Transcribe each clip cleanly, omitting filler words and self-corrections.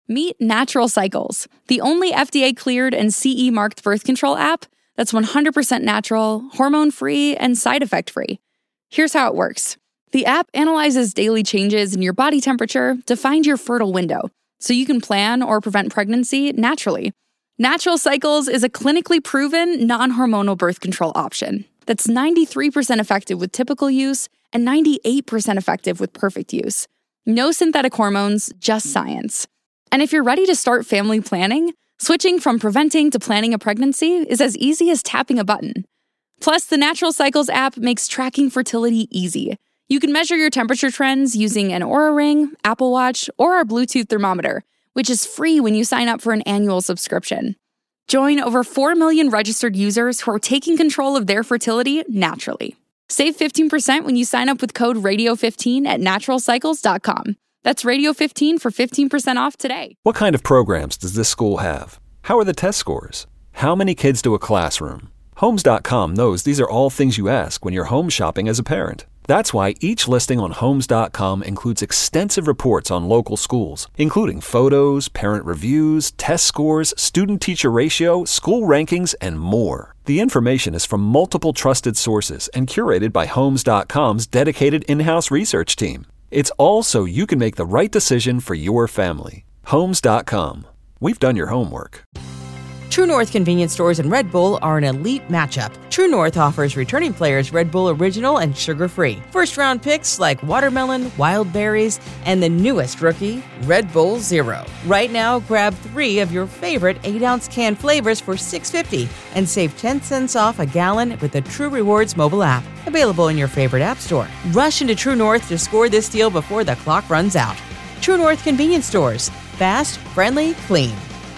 Meet Natural Cycles, the only FDA-cleared and CE-marked birth control app that's 100% natural, hormone-free, and side effect-free. Here's how it works. The app analyzes daily changes in your body temperature to find your fertile window, so you can plan or prevent pregnancy naturally. Natural Cycles is a clinically proven, non-hormonal birth control option that's 93% effective with typical use and 98% effective with perfect use. No synthetic hormones, just science. And if you're ready to start family planning, switching from preventing to planning a pregnancy is as easy as tapping a button. Plus, the Natural Cycles app makes tracking fertility easy. You can measure your temperature trends using an Oura Ring, Apple Watch, or our Bluetooth thermometer, which is free when you sign up for an annual subscription. Join over 4 million registered users who are taking control of their fertility naturally. Save 15% when you sign up with code RADIO15 at naturalcycles.com. That's Radio15 for 15% off today. What kind of programs does this school have? How are the test scores? How many kids do a classroom? Homes.com knows these are all things you ask when you're home shopping as a parent. That's why each listing on Homes.com includes extensive reports on local schools, including photos, parent reviews, test scores, student-teacher ratio, school rankings, and more. The information is from multiple trusted sources and curated by Homes.com's dedicated in-house research team. It's all so you can make the right decision for your family. Homes.com. We've done your homework. True North convenience stores and Red Bull are an elite matchup. True North offers returning players Red Bull Original and sugar-free. First-round picks like watermelon, wild berries, and the newest rookie, Red Bull Zero. Right now, grab 3 of your favorite 8-ounce can flavors for $6.50 and save 10 cents off a gallon with the True Rewards mobile app. Available in your favorite app store. Rush into True North to score this deal before the clock runs out. True North convenience stores. Fast, friendly, clean.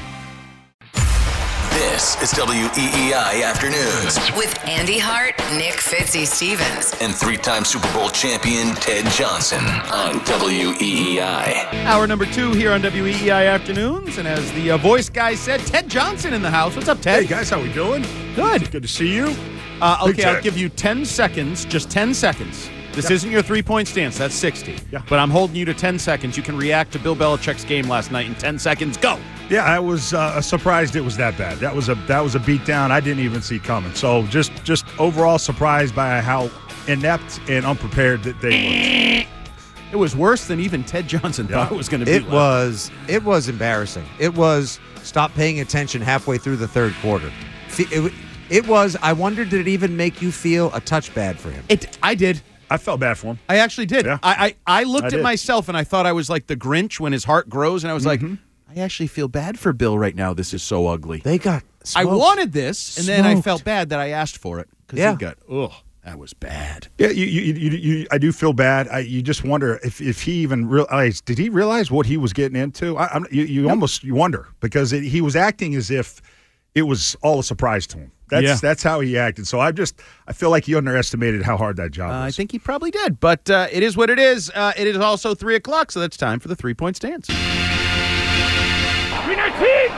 This is WEEI Afternoons with Andy Hart, Nick Fitzy-Stevens, and 3-time Super Bowl champion Ted Johnson on WEEI. Hour number 2 here on WEEI Afternoons, and as the voice guy said, Ted Johnson in the house. What's up, Ted? Hey, guys, how we doing? Good. Good to see you. Okay, I'll give you 10 seconds, just 10 seconds. This isn't your 3-point stance. That's 60. Yeah. But I'm holding you to 10 seconds. You can react to Bill Belichick's game last night in 10 seconds. Go. Yeah, I was surprised it was that bad. That was a beatdown I didn't even see coming. So just overall surprised by how inept and unprepared that they looked. It was worse than even Ted Johnson thought it was going to be. It was embarrassing. It was stop paying attention halfway through the third quarter. It was. I wonder, did it even make you feel a touch bad for him? I did. I felt bad for him. I actually did. Yeah. I looked at myself and I thought I was like the Grinch when his heart grows, and I was like, I actually feel bad for Bill right now. This is so ugly. They got smoked. I wanted this, and then I felt bad that I asked for it because he got, that was bad. Yeah, I do feel bad. You just wonder if he even realized. Did he realize what he was getting into? You almost wonder because he was acting as if it was all a surprise to him. That's how he acted. So I feel like he underestimated how hard that job was. I think he probably did, but it is what it is. It is also 3 o'clock, so that's time for the 3-point stance. 319!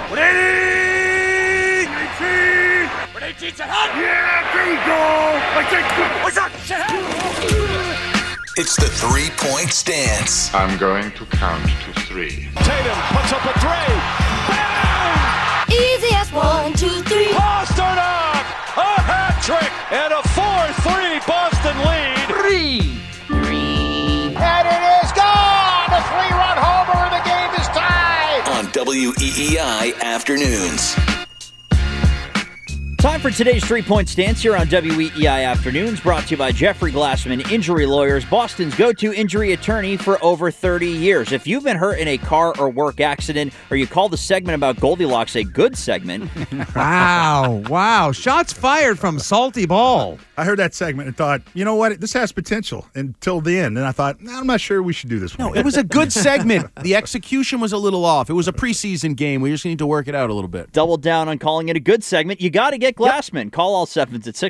118! 118! Yeah, there you go! It's the 3-point stance. I'm going to count to 3. Tatum puts up a 3. Bang! Easy as 1, 2, 3. Pasternak! A hat trick and a 4-3 Boston lead. 3. And it is gone! A 3-run homer and the game is tied! On WEEI Afternoons. Time for today's 3-point stance here on WEEI Afternoons, brought to you by Jeffrey Glassman Injury Lawyers, Boston's go-to injury attorney for over 30 years. If you've been hurt in a car or work accident, or you call the segment about Goldilocks a good segment. Wow. Shots fired from Salty Ball. I heard that segment and thought, you know what? This has potential until the end. And I thought, I'm not sure we should do this one. No, it was a good segment. The execution was a little off. It was a preseason game. We just need to work it out a little bit. Double down on calling it a good segment. You got to get Glassman. Call all sevens at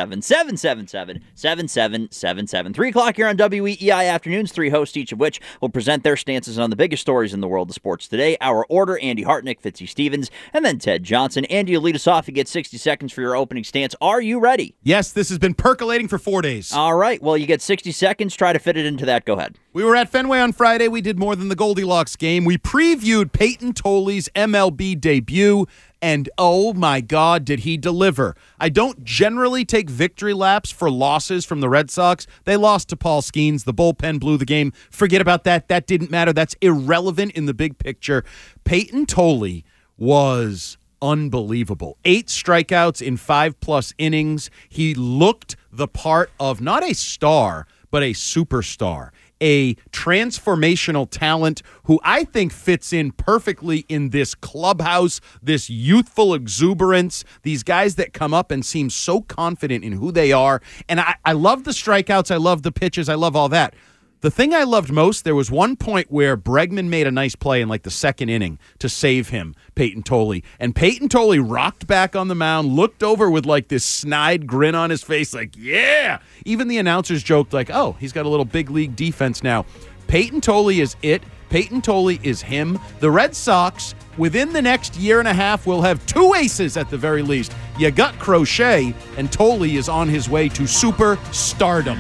617-777-7777. 3 o'clock here on WEEI Afternoons. 3 hosts, each of which will present their stances on the biggest stories in the world of sports today. Our order, Andy Hart, Nick Fitzy Stevens, and then Ted Johnson. Andy, you lead us off. You get 60 seconds for your opening stance. Are you ready? Yes, this has been percolating for 4 days. All right. Well, you get 60 seconds. Try to fit it into that. Go ahead. We were at Fenway on Friday. We did more than the Goldilocks game. We previewed Peyton Tolley's MLB debut, and oh my God, did he deliver. I don't generally take victory laps for losses from the Red Sox. They lost to Paul Skeens. The bullpen blew the game. Forget about that. That didn't matter. That's irrelevant in the big picture. Peyton Tolley was unbelievable. 8 strikeouts in 5+ innings. He looked the part of not a star, but a superstar. A transformational talent who I think fits in perfectly in this clubhouse, this youthful exuberance, these guys that come up and seem so confident in who they are. And I love the strikeouts. I love the pitches. I love all that. The thing I loved most, there was one point where Bregman made a nice play in like the second inning to save him, Peyton Tolley. And Peyton Tolley rocked back on the mound, looked over with like this snide grin on his face, like, yeah. Even the announcers joked like, oh, he's got a little big league defense now. Peyton Tolley is it. Peyton Tolley is him. The Red Sox, within the next year and a half, will have 2 aces at the very least. You got Crochet, and Tolley is on his way to superstardom.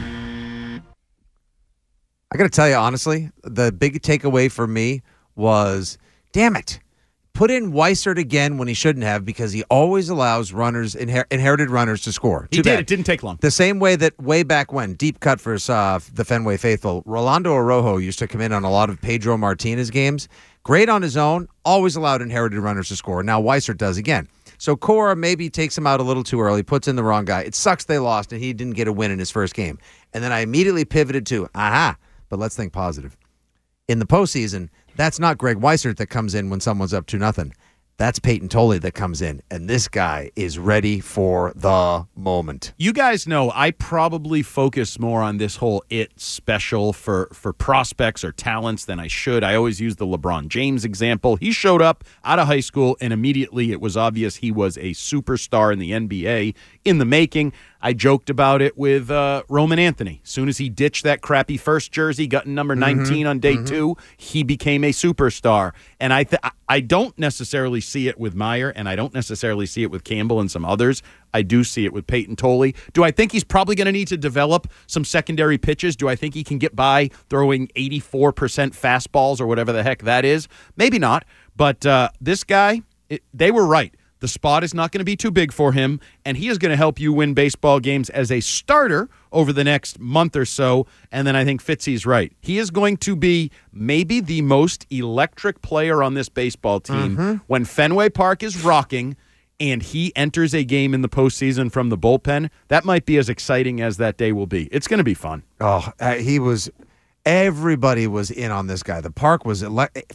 I got to tell you, honestly, the big takeaway for me was, damn it, put in Weissert again when he shouldn't have, because he always allows runners, inherited runners to score. He did. It didn't take long. The same way that way back when, deep cut for the Fenway faithful, Rolando Araujo used to come in on a lot of Pedro Martinez games. Great on his own, always allowed inherited runners to score. Now Weissert does again. So Cora maybe takes him out a little too early, puts in the wrong guy. It sucks they lost and he didn't get a win in his first game. And then I immediately pivoted to, but let's think positive. In the postseason, that's not Greg Weissert that comes in when someone's up 2-0. That's Peyton Tolley that comes in, and this guy is ready for the moment. You guys know I probably focus more on this whole it special for prospects or talents than I should. I always use the LeBron James example. He showed up out of high school, and immediately it was obvious he was a superstar in the NBA in the making. I joked about it with Roman Anthony. As soon as he ditched that crappy first jersey, got number 19 on day 2, he became a superstar. And I don't necessarily see it with Meyer, and I don't necessarily see it with Campbell and some others. I do see it with Peyton Tolley. Do I think he's probably going to need to develop some secondary pitches? Do I think he can get by throwing 84% fastballs or whatever the heck that is? Maybe not. But this guy, they were right. The spot is not going to be too big for him, and he is going to help you win baseball games as a starter over the next month or so. And then I think Fitzy's right. He is going to be maybe the most electric player on this baseball team when Fenway Park is rocking and he enters a game in the postseason from the bullpen. That might be as exciting as that day will be. It's going to be fun. He was... Everybody was in on this guy. The park was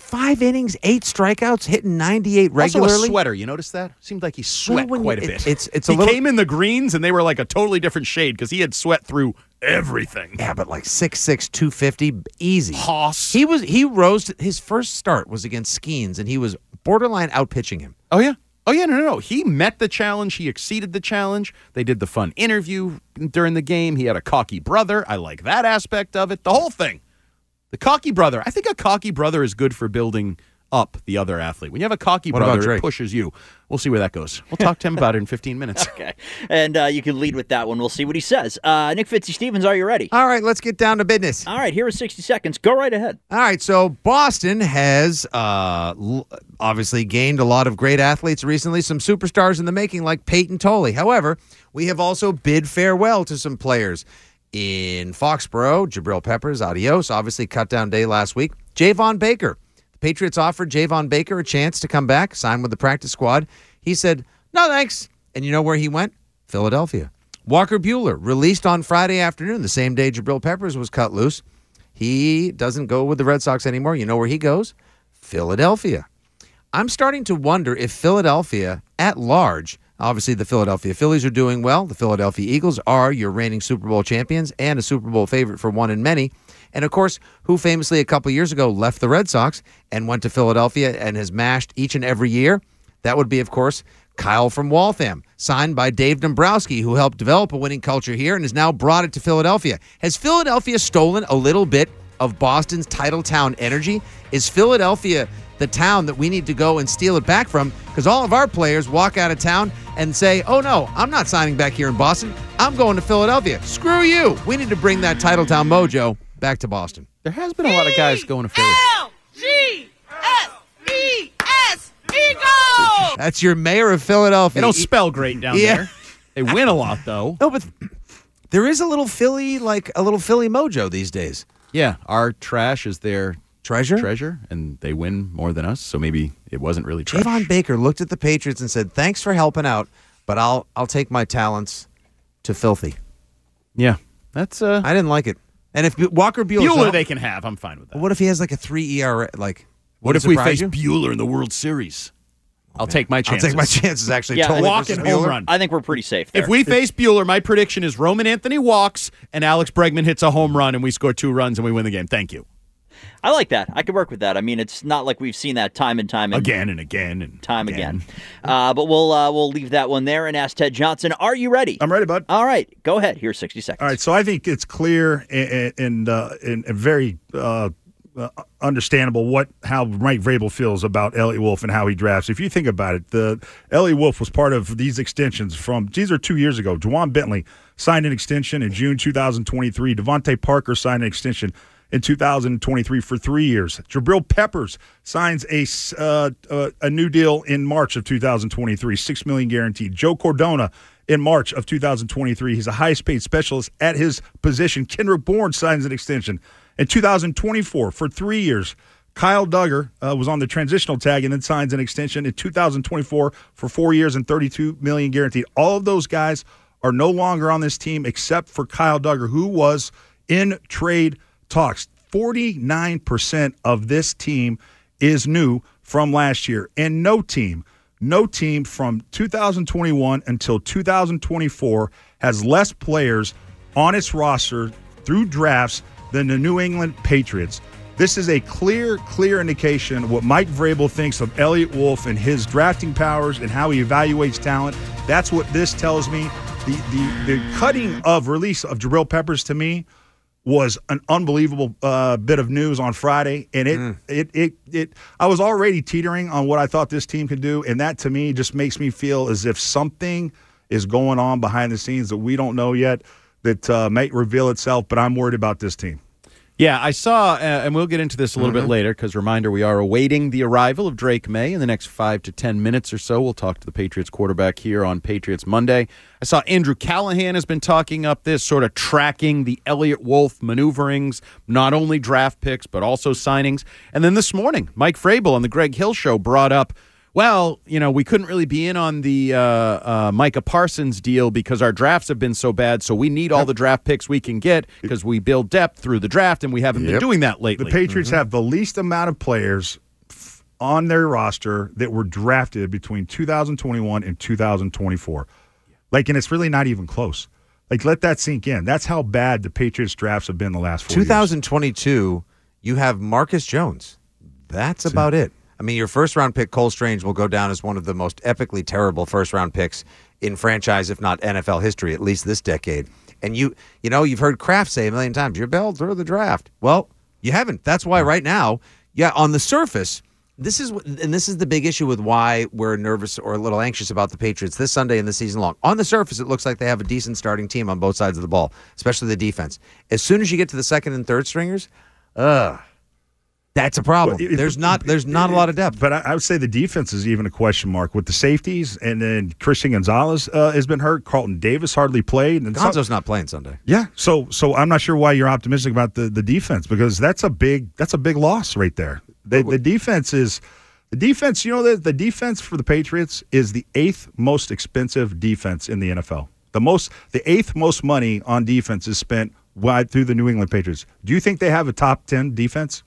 5 innings, 8 strikeouts, hitting 98 regularly. Also a sweater. You notice that? Seemed like he sweat quite a bit. He came in the greens, and they were like a totally different shade because he had sweat through everything. Yeah, but like 6'6", 250, easy. Hoss. He rose. His first start was against Skeens, and he was borderline outpitching him. Oh, yeah. Oh, yeah, no. He met the challenge. He exceeded the challenge. They did the fun interview during the game. He had a cocky brother. I like that aspect of it. The whole thing. The cocky brother. I think a cocky brother is good for building up the other athlete. When you have a cocky brother, it pushes you. We'll see where that goes. We'll talk to him about it in 15 minutes. Okay. And you can lead with that one. We'll see what he says. Nick Fitzy Stevens, are you ready? All right, let's get down to business. All right, here are 60 seconds. Go right ahead. All right, so Boston has obviously gained a lot of great athletes recently, some superstars in the making like Peyton Tolley. However, we have also bid farewell to some players. In Foxborough, Jabril Peppers, adios, obviously cut down day last week. Javon Baker. The Patriots offered Javon Baker a chance to come back, sign with the practice squad. He said, no thanks. And you know where he went? Philadelphia. Walker Buehler, released on Friday afternoon, the same day Jabril Peppers was cut loose. He doesn't go with the Red Sox anymore. You know where he goes? Philadelphia. I'm starting to wonder if Philadelphia at large, obviously the Philadelphia Phillies are doing well. The Philadelphia Eagles are your reigning Super Bowl champions and a Super Bowl favorite for one in many. And, of course, who famously a couple years ago left the Red Sox and went to Philadelphia and has mashed each and every year? That would be, of course, Kyle from Waltham, signed by Dave Dombrowski, who helped develop a winning culture here and has now brought it to Philadelphia. Has Philadelphia stolen a little bit of Boston's title town energy? Is Philadelphia the town that we need to go and steal it back from? Because all of our players walk out of town and say, oh no, I'm not signing back here in Boston. I'm going to Philadelphia. Screw you. We need to bring that title town mojo back to Boston. There has been a lot of guys going to Philly. L-G-S-E-S, Eagles! That's your mayor of Philadelphia. They don't spell great down there. They win a lot, though. No, but there is a little Philly mojo these days. Yeah, our trash is their treasure, and they win more than us, so maybe it wasn't really trash. Javon Baker looked at the Patriots and said, thanks for helping out, but I'll take my talents to filthy. Yeah, that's... I didn't like it. And if Walker Bueller they can have, I'm fine with that. What if he has like a 3 ERA? What if we face Bueller in the World Series? I'll take my chances. I'll take my chances, actually. Yeah, walking home run. I think we're pretty safe there. If we face Bueller, my prediction is Roman Anthony walks and Alex Bregman hits a home run and we score 2 runs and we win the game. Thank you. I like that. I could work with that. I mean, it's not like we've seen that time and time again. But we'll leave that one there and ask Ted Johnson. Are you ready? I'm ready, bud. All right, go ahead. Here's 60 seconds. All right, so I think it's clear and very understandable how Mike Vrabel feels about Elliott Wolf and how he drafts. If you think about it, the Elliott Wolf was part of these extensions these are 2 years ago. Juwan Bentley signed an extension in June 2023. Devontae Parker signed an extension in 2023 for 3 years. Jabril Peppers signs a new deal in March of 2023, $6 million guaranteed. Joe Cordona in March of 2023. He's a highest paid specialist at his position. Kendrick Bourne signs an extension in 2024 for 3 years. Kyle Duggar was on the transitional tag and then signs an extension in 2024 for 4 years and $32 million guaranteed. All of those guys are no longer on this team except for Kyle Duggar, who was in trade talks. 49% of this team is new from last year, and no team from 2021 until 2024 has less players on its roster through drafts than the New England Patriots. This is a clear indication of what Mike Vrabel thinks of Elliott Wolf and his drafting powers and how he evaluates talent. That's what this tells me. The cutting of release of Jabril Peppers to me was an unbelievable bit of news on Friday, and I was already teetering on what I thought this team could do, and that to me just makes me feel as if something is going on behind the scenes that we don't know yet that may reveal itself, but I'm worried about this team. Yeah, I saw, and we'll get into this a little bit later because, reminder, we are awaiting the arrival of Drake May in the next 5 to 10 minutes or so. We'll talk to the Patriots quarterback here on Patriots Monday. I saw Andrew Callahan has been talking up this, sort of tracking the Elliott Wolf maneuverings, not only draft picks but also signings. And then this morning, Mike Vrabel on the Greg Hill Show brought up, well, we couldn't really be in on the Micah Parsons deal because our drafts have been so bad, so we need all the draft picks we can get because we build depth through the draft, and we haven't been doing that lately. The Patriots have the least amount of players on their roster that were drafted between 2021 and 2024. And it's really not even close. Let that sink in. That's how bad the Patriots drafts have been the last 4 years. 2022, you have Marcus Jones. That's about it. I mean, your first-round pick, Cole Strange, will go down as one of the most epically terrible first-round picks in franchise, if not NFL history, at least this decade. And you've heard Kraft say a million times, you're bailed through the draft. Well, you haven't. That's why right now, on the surface, this is the big issue with why we're nervous or a little anxious about the Patriots this Sunday and this season long. On the surface, it looks like they have a decent starting team on both sides of the ball, especially the defense. As soon as you get to the second and third stringers, that's a problem. There's not a lot of depth. But I would say the defense is even a question mark with the safeties, and then Christian Gonzalez has been hurt. Carlton Davis hardly played. And Gonzo's not playing Sunday. Yeah, so I'm not sure why you're optimistic about the defense because that's a big loss right there. The defense, the defense for the Patriots is the 8th most expensive defense in the NFL. The 8th most money on defense is spent wide through the New England Patriots. Do you think they have a top 10 defense?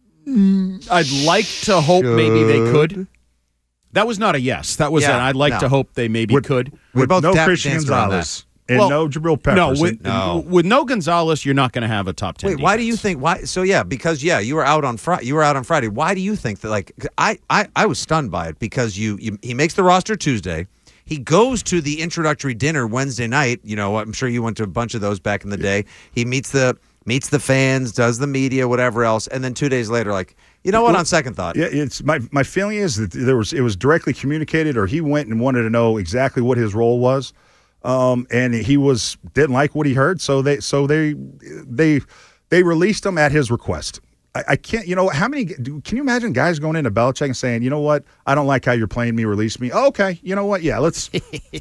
I'd like to hope maybe they could. That was not a yes. That was I'd like to hope they maybe could. With no Christian Gonzalez and no Jabril Peppers. With no Gonzalez, you're not going to have a top 10 Wait, defense. Why do you think? Why? So, because you were out on Friday. Why do you think that, I was stunned by it because he makes the roster Tuesday. He goes to the introductory dinner Wednesday night. You know, I'm sure you went to a bunch of those back in the day. He meets the fans, does the media, whatever else, and then 2 days later, like, you know what? On second thought, yeah, it's my feeling is that it was directly communicated, or he went and wanted to know exactly what his role was, and he didn't like what he heard, so they released him at his request. I can't, you know, can you imagine guys going into Belichick and saying, you know what, I don't like how you're playing me, release me. Oh, okay, you know what, yeah, let's.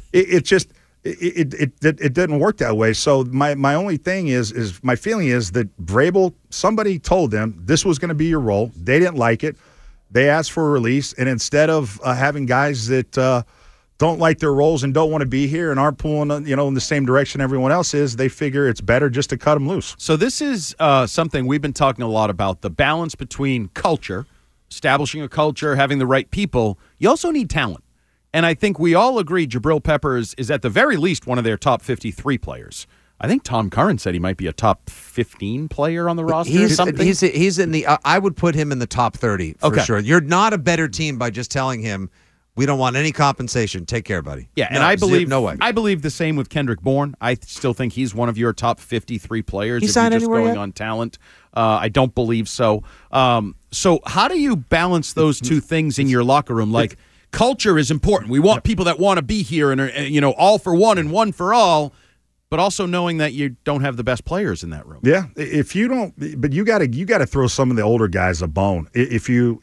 It didn't work that way. So my only thing is my feeling is that Vrabel, somebody told them this was going to be your role. They didn't like it. They asked for a release, and instead of having guys that don't like their roles and don't want to be here and aren't pulling, you know, in the same direction everyone else is, they figure it's better just to cut them loose. So this is something we've been talking a lot about, the balance between culture, establishing a culture, having the right people. You also need talent. And I think we all agree Jabril Peppers is at the very least one of their top 53 players. I think Tom Curran said he might be a top 15 player on the roster or something. He's in the I would put him in the top 30 for sure. You're not a better team by just telling him, we don't want any compensation. Take care, buddy. Yeah, and I believe the same with Kendrick Bourne. I still think he's one of your top 53 players. He signed anywhere going yet? on talent. I don't believe so. So how do you balance those two things in your locker room? Like, culture is important. We want people that want to be here and are, you know, all for one and one for all, but also knowing that you don't have the best players in that room. Yeah, if you don't, but you got to throw some of the older guys a bone. If you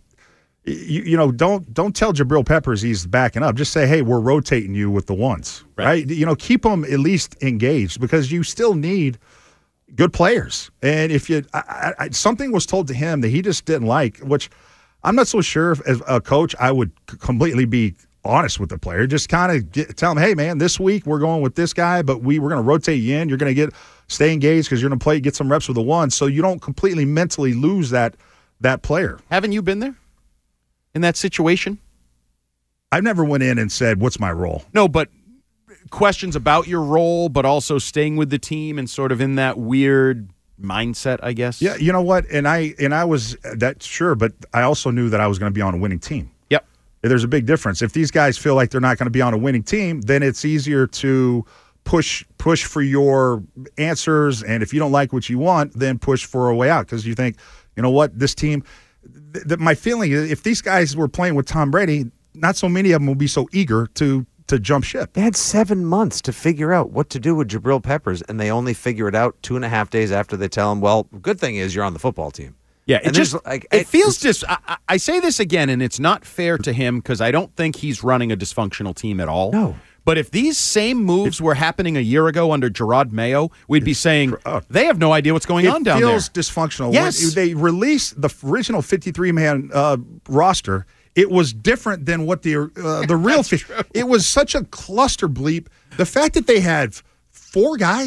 don't tell Jabril Peppers he's backing up. Just say, hey, we're rotating you with the ones, right? You know, keep them at least engaged, because you still need good players. And if something was told to him that he just didn't like, which I'm not so sure if, as a coach, I would completely be honest with the player. Just kind of tell him, hey, man, this week we're going with this guy, but we're going to rotate you in. You're going to stay engaged because you're going to get some reps with the one, so you don't completely mentally lose that player. Haven't you been there in that situation? I've never went in and said, what's my role? No, but questions about your role, but also staying with the team and sort of in that weird mindset, I guess. Yeah, you know what? And I was that sure, but I also knew that I was going to be on a winning team. Yep. There's a big difference. If these guys feel like they're not going to be on a winning team, then it's easier to push for your answers, and if you don't like what you want, then push for a way out, because you think, you know what, this team. My feeling is, if these guys were playing with Tom Brady, not so many of them will be so eager to jump ship. They had 7 months to figure out what to do with Jabril Peppers, and they only figure it out 2.5 days after they tell him, well, good thing is you're on the football team. Yeah, it feels just – I say this again, and it's not fair to him, because I don't think he's running a dysfunctional team at all. No. But if these same moves were happening a year ago under Gerard Mayo, we'd be saying they have no idea what's going on down there. It feels dysfunctional. Yes. When they released the original 53-man roster, it was different than what the real – it was such a cluster bleep. The fact that they had 3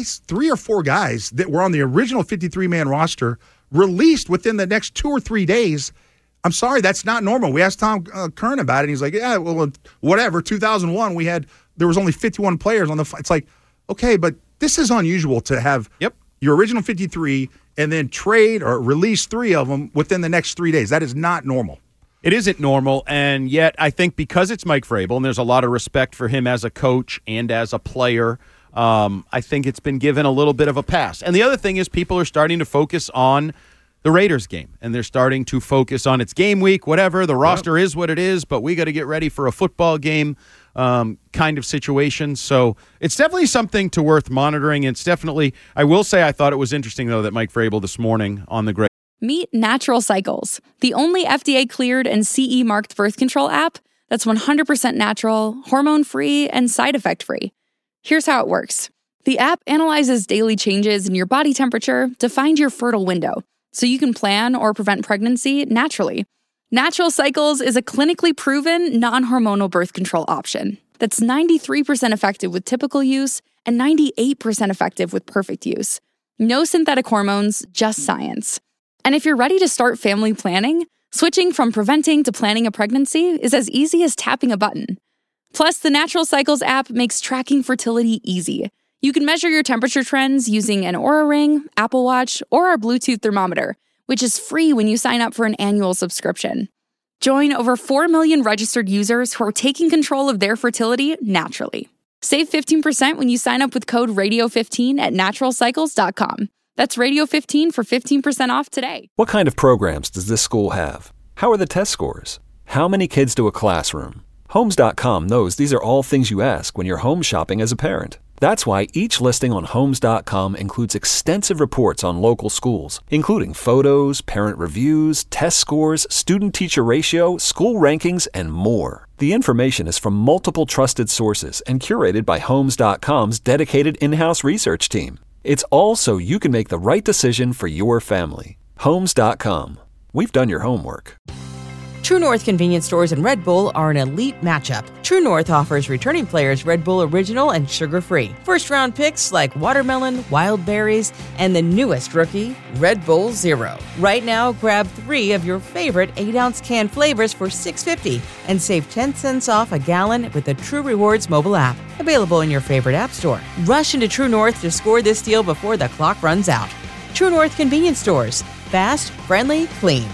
or 4 guys that were on the original 53-man roster released within the next 2 or 3 days – I'm sorry, that's not normal. We asked Tom Curran about it, and he's like, yeah, well, whatever. 2001, there was only 51 players on the – it's like, okay, but this is unusual to have your original 53 and then trade or release 3 of them within the next 3 days. That is not normal. It isn't normal, and yet I think because it's Mike Vrabel, and there's a lot of respect for him as a coach and as a player, I think it's been given a little bit of a pass. And the other thing is, people are starting to focus on the Raiders game, and they're starting to focus on its game week, whatever. The roster is what it is, but we got to get ready for a football game kind of situation. So it's definitely something to worth monitoring. It's definitely, I will say, I thought it was interesting, though, that Mike Vrabel this morning on the Greg. Meet Natural Cycles, the only FDA-cleared and CE-marked birth control app that's 100% natural, hormone-free, and side effect-free. Here's how it works. The app analyzes daily changes in your body temperature to find your fertile window, so you can plan or prevent pregnancy naturally. Natural Cycles is a clinically proven, non-hormonal birth control option that's 93% effective with typical use and 98% effective with perfect use. No synthetic hormones, just science. And if you're ready to start family planning, switching from preventing to planning a pregnancy is as easy as tapping a button. Plus, the Natural Cycles app makes tracking fertility easy. You can measure your temperature trends using an Oura Ring, Apple Watch, or our Bluetooth thermometer, which is free when you sign up for an annual subscription. Join over 4 million registered users who are taking control of their fertility naturally. Save 15% when you sign up with code radio15 at naturalcycles.com. That's radio15 for 15% off today. What kind of programs does this school have? How are the test scores? How many kids do a classroom? Homes.com knows these are all things you ask when you're home shopping as a parent. That's why each listing on Homes.com includes extensive reports on local schools, including photos, parent reviews, test scores, student-teacher ratio, school rankings, and more. The information is from multiple trusted sources and curated by Homes.com's dedicated in-house research team. It's all so you can make the right decision for your family. Homes.com. We've done your homework. True North convenience stores and Red Bull are an elite matchup. True North offers returning players Red Bull Original and sugar-free. First-round picks like watermelon, wild berries, and the newest rookie, Red Bull Zero. Right now, grab 3 of your favorite 8-ounce can flavors for $6.50 and save 10 cents off a gallon with the True Rewards mobile app. Available in your favorite app store. Rush into True North to score this deal before the clock runs out. True North convenience stores. Fast, friendly, clean.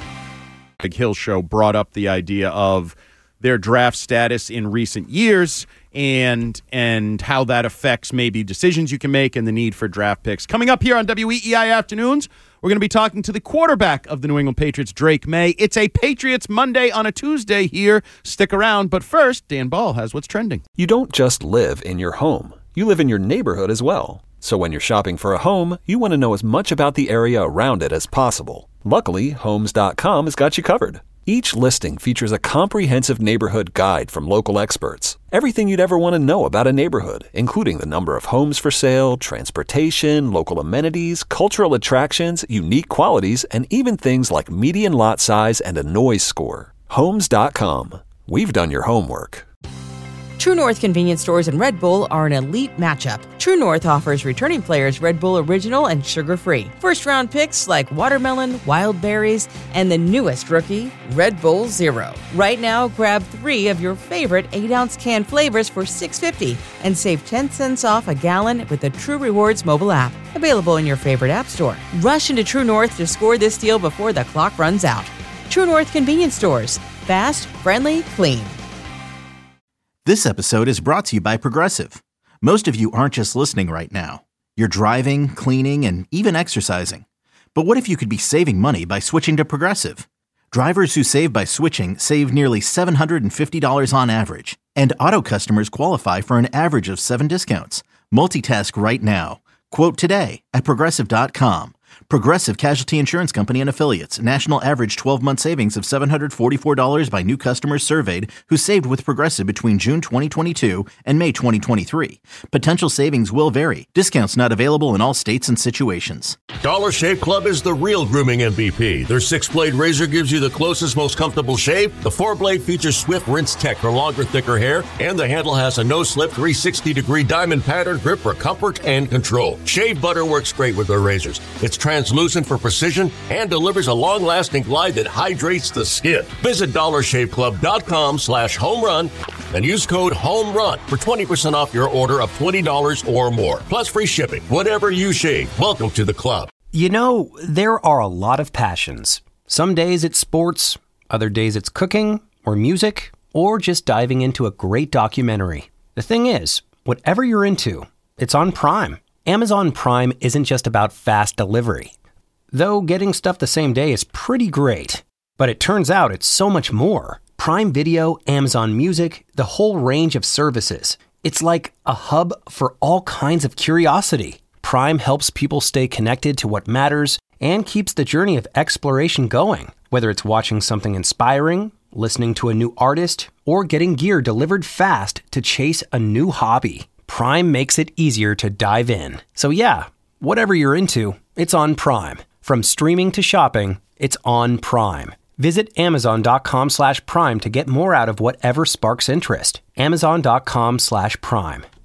Big Hill Show brought up the idea of their draft status in recent years and how that affects maybe decisions you can make and the need for draft picks. Coming up here on WEEI Afternoons, we're going to be talking to the quarterback of the New England Patriots, Drake May. It's a Patriots Monday on a Tuesday here. Stick around. But first, Dan Ball has what's trending. You don't just live in your home. You live in your neighborhood as well. So when you're shopping for a home, you want to know as much about the area around it as possible. Luckily, Homes.com has got you covered. Each listing features a comprehensive neighborhood guide from local experts. Everything you'd ever want to know about a neighborhood, including the number of homes for sale, transportation, local amenities, cultural attractions, unique qualities, and even things like median lot size and a noise score. Homes.com. We've done your homework. True North convenience stores and Red Bull are an elite matchup. True North offers returning players Red Bull Original and sugar-free. First-round picks like watermelon, wild berries, and the newest rookie, Red Bull Zero. Right now, grab 3 of your favorite 8-ounce can flavors for $6.50 and save 10 cents off a gallon with the True Rewards mobile app. Available in your favorite app store. Rush into True North to score this deal before the clock runs out. True North convenience stores. Fast, friendly, clean. This episode is brought to you by Progressive. Most of you aren't just listening right now. You're driving, cleaning, and even exercising. But what if you could be saving money by switching to Progressive? Drivers who save by switching save nearly $750 on average. And auto customers qualify for an average of 7 discounts. Multitask right now. Quote today at Progressive.com. Progressive Casualty Insurance Company and Affiliates. National average 12-month savings of $744 by new customers surveyed who saved with Progressive between June 2022 and May 2023. Potential savings will vary. Discounts not available in all states and situations. Dollar Shave Club is the real grooming MVP. Their 6-blade razor gives you the closest, most comfortable shave. The 4-blade features swift rinse tech for longer, thicker hair. And the handle has a no-slip 360-degree diamond pattern grip for comfort and control. Shave butter works great with their razors. It's translucent for precision and delivers a long-lasting glide that hydrates the skin. Visit dollarshaveclub.com/homerun and use code HOMERUN for 20% off your order of $20 or more. Plus free shipping. Whatever you shave, welcome to the club. You know, there are a lot of passions. Some days it's sports, other days it's cooking or music, or just diving into a great documentary. The thing is, whatever you're into, it's on Prime. Amazon Prime isn't just about fast delivery. Though getting stuff the same day is pretty great. But it turns out it's so much more. Prime Video, Amazon Music, the whole range of services. It's like a hub for all kinds of curiosity. Prime helps people stay connected to what matters and keeps the journey of exploration going. Whether it's watching something inspiring, listening to a new artist, or getting gear delivered fast to chase a new hobby. Prime makes it easier to dive in. So yeah, whatever you're into, it's on Prime. From streaming to shopping, it's on Prime. Visit Amazon.com/Prime to get more out of whatever sparks interest. Amazon.com/Prime.